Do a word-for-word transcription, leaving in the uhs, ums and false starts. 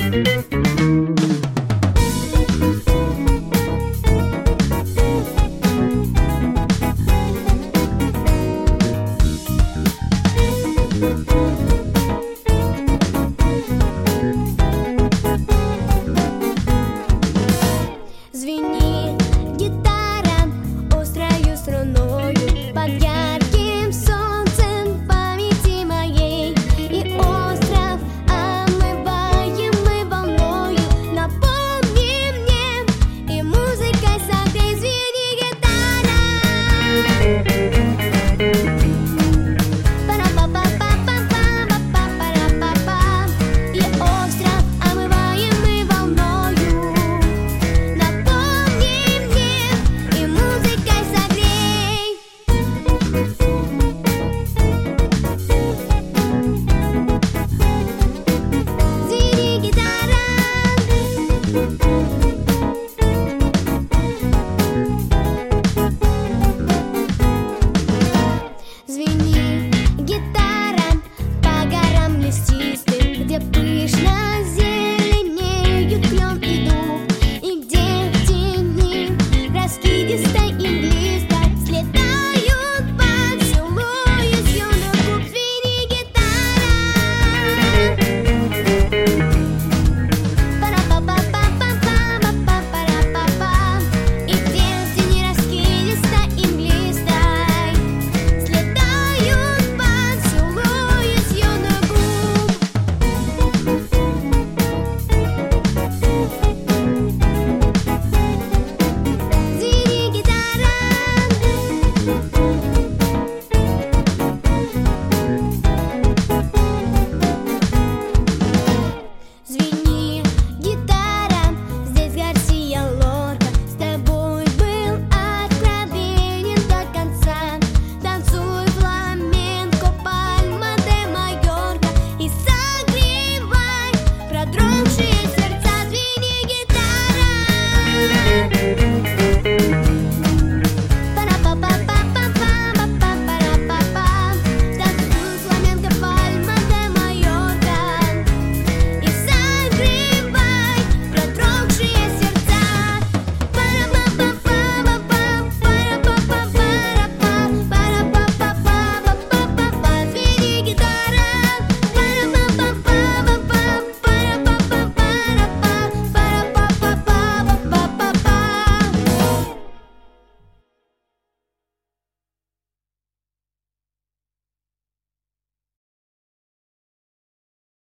Звенит гитара острою струною под ярким солнцем памяти моей, и остров омываем мы волною. Напомни мне, и музыкой согрей, звенит гитара. Пара-па-па-па-па-па-па-па-па-па. И остров омываем мы волною. Напомни мне, и музыкой согрей. Звенит гитара. Звенит гитара, по горам блестит.